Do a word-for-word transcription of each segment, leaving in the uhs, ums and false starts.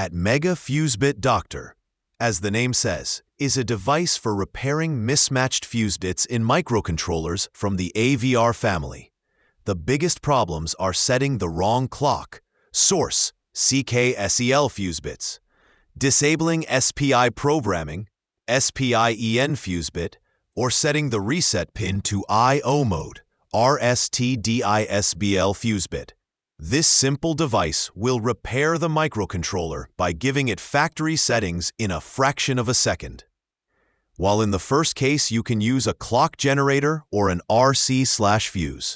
ATmega FuseBit Doctor, as the name says, is a device for repairing mismatched fuse bits in microcontrollers from the A V R family. The biggest problems are setting the wrong clock, source, C K S E L fuse bits, disabling S P I programming, S P I E N fuse bit, or setting the reset pin to I O mode, R S T D I S B L fuse bit. This simple device will repair the microcontroller by giving it factory settings in a fraction of a second. While in the first case you can use a clock generator or an R C slash fuse.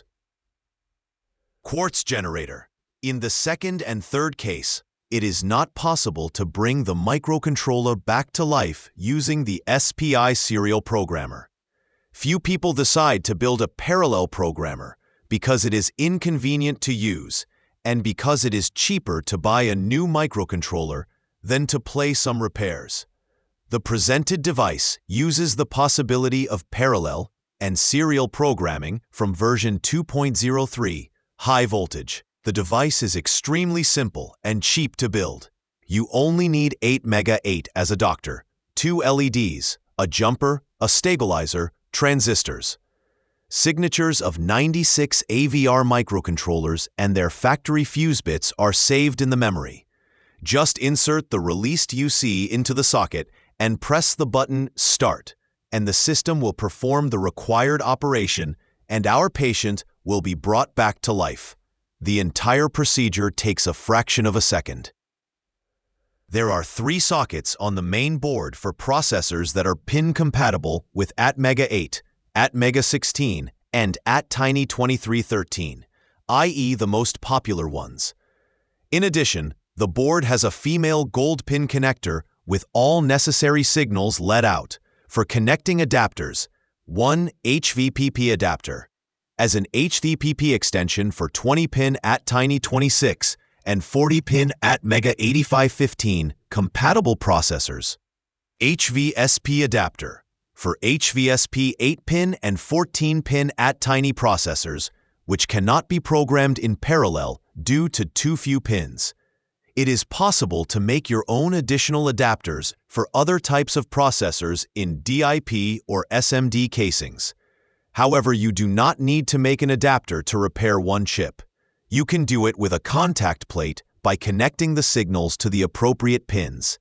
Quartz generator. In the second and third case, it is not possible to bring the microcontroller back to life using the S P I serial programmer. Few people decide to build a parallel programmer because it is inconvenient to use and because it is cheaper to buy a new microcontroller than to play some repairs. The presented device uses the possibility of parallel and serial programming from version two point oh three, high voltage. The device is extremely simple and cheap to build. You only need ATmega eight as a doctor, two L E Ds, a jumper, a stabilizer, transistors. Signatures of ninety-six A V R microcontrollers and their factory fuse bits are saved in the memory. Just insert the released U C into the socket and press the button Start, and the system will perform the required operation and our patient will be brought back to life. The entire procedure takes a fraction of a second. There are three sockets on the main board for processors that are pin compatible with ATmega eight, ATmega sixteen, and ATtiny twenty-three thirteen, that is the most popular ones. In addition, the board has a female gold pin connector with all necessary signals let out for connecting adapters, one H V P P adapter, as an H V P P extension for twenty pin ATtiny twenty-six and forty pin ATmega eighty-five fifteen compatible processors, H V S P adapter, for H V S P eight pin and fourteen pin ATtiny processors, which cannot be programmed in parallel due to too few pins. It is possible to make your own additional adapters for other types of processors in D I P or S M D casings. However, you do not need to make an adapter to repair one chip. You can do it with a contact plate by connecting the signals to the appropriate pins.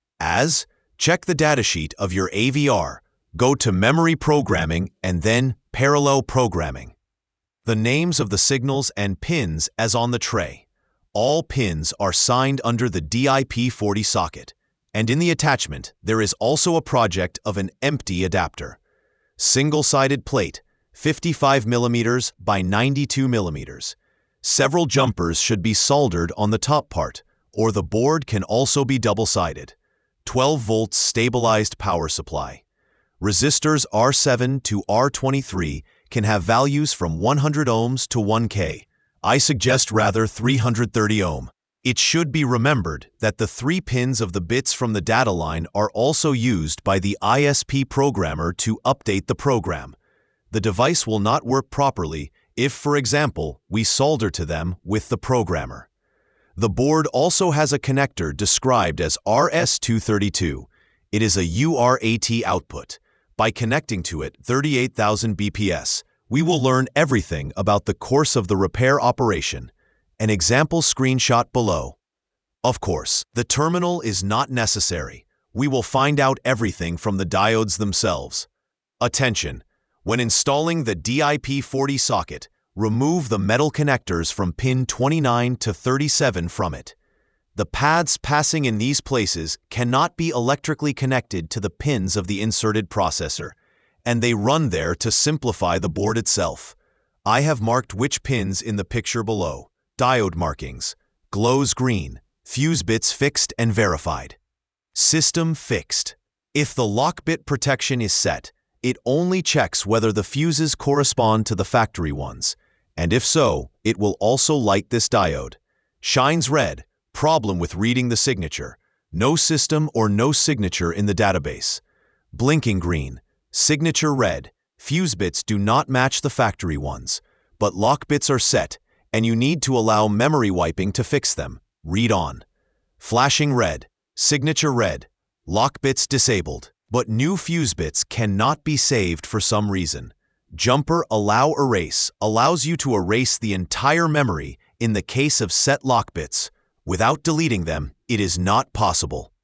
As, check the datasheet of your A V R, go to Memory Programming and then Parallel Programming. The names of the signals and pins as on the tray. All pins are signed under the D I P forty socket, and in the attachment there is also a project of an empty adapter. Single-sided plate, fifty-five millimeters by ninety-two millimeters. Several jumpers should be soldered on the top part, or the board can also be double-sided. twelve volts stabilized power supply. Resistors R seven to R twenty-three can have values from one hundred ohms to one K. I suggest rather three hundred thirty ohm. It should be remembered that the three pins of the bits from the data line are also used by the I S P programmer to update the program. The device will not work properly if, for example, we solder to them with the programmer. The board also has a connector described as R S two thirty-two. It is a U A R T output. By connecting to it thirty-eight thousand B P S, we will learn everything about the course of the repair operation. An example screenshot below. Of course, the terminal is not necessary. We will find out everything from the diodes themselves. Attention! When installing the D I P forty socket, remove the metal connectors from pin twenty-nine to thirty-seven from it. The paths passing in these places cannot be electrically connected to the pins of the inserted processor, and they run there to simplify the board itself. I have marked which pins in the picture below. Diode markings. Glows green. Fuse bits fixed and verified. System fixed. If the lock bit protection is set, it only checks whether the fuses correspond to the factory ones, and if so, it will also light this diode. Shines red. Problem with reading the signature. No system or no signature in the database. Blinking green. Signature red. Fuse bits do not match the factory ones, but lock bits are set, and you need to allow memory wiping to fix them. Read on. Flashing red, signature red, lock bits disabled. But new fuse bits cannot be saved for some reason. Jumper Allow Erase allows you to erase the entire memory in the case of set lock bits. Without deleting them, it is not possible.